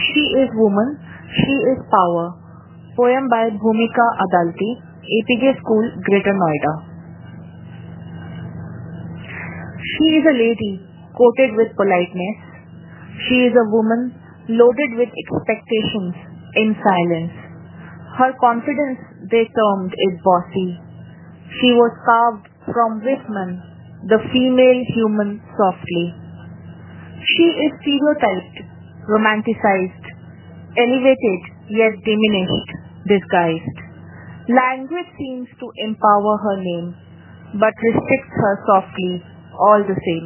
She is Woman, She is Power. Poem by Bhumika Adalti, APJ School, Greater Noida. She is a lady coated with politeness. She is a woman loaded with expectations in silence. Her confidence they termed is bossy. She was carved from Whitman, the female human softly. She is stereotyped, romanticized, elevated yet diminished, disguised. Language seems to empower her name, but restricts her softly all the same.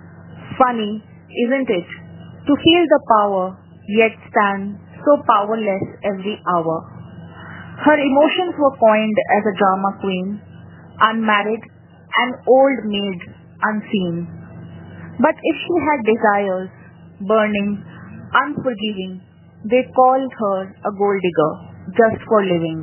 Funny, isn't it, to feel the power yet stand so powerless every hour. Her emotions were coined as a drama queen, unmarried, an old maid, unseen. But if she had desires, burning, unforgiving, they called her a gold digger, just for living.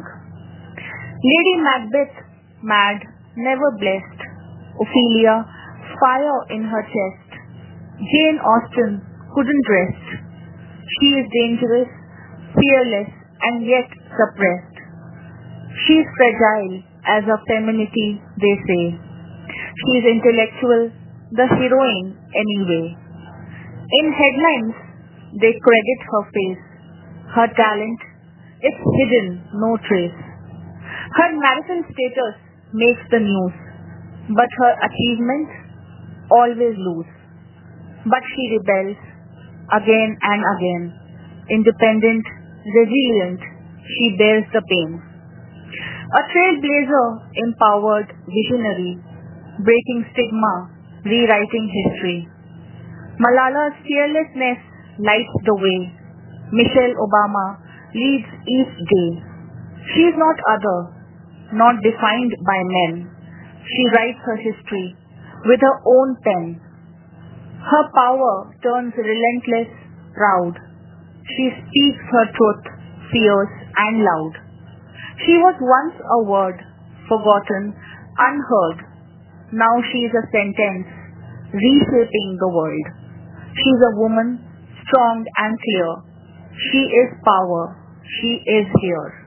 Lady Macbeth, mad, never blessed. Ophelia, fire in her chest. Jane Austen couldn't rest. She is dangerous, fearless, and yet suppressed. She is fragile as a femininity, they say. She is intellectual, the heroine anyway. In headlines, they credit her face. Her talent, it's hidden, no trace. Her marathon status makes the news, but her achievements always lose. But she rebels again and again. Independent, resilient, she bears the pain. A trailblazer, empowered, visionary, breaking stigma, rewriting history. Malala's fearlessness lights the way. Michelle Obama leads each day. She is not other, not defined by men. She writes her history with her own pen. Her power turns relentless, proud. She speaks her truth, fierce and loud. She was once a word, forgotten, unheard. Now she is a sentence, reshaping the world. She is a woman, strong and clear. She is power. She is here.